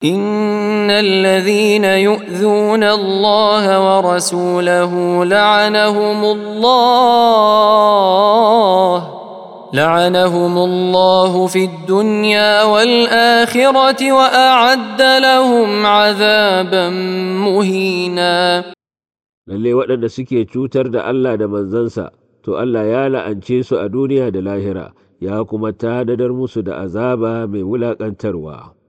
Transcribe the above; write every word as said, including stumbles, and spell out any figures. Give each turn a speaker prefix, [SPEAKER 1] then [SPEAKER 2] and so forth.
[SPEAKER 1] إن الذين يؤذون الله ورسوله لعنهم الله لعنهم الله في الدنيا والآخرة وأعد لهم عذابا مهينا.
[SPEAKER 2] lalle waɗanda suke cutar da Allah da manzansa to Allah ya la'ance su a duniya da lahira ya kuma tanadar musu da azaba mai wulaƙantarwa.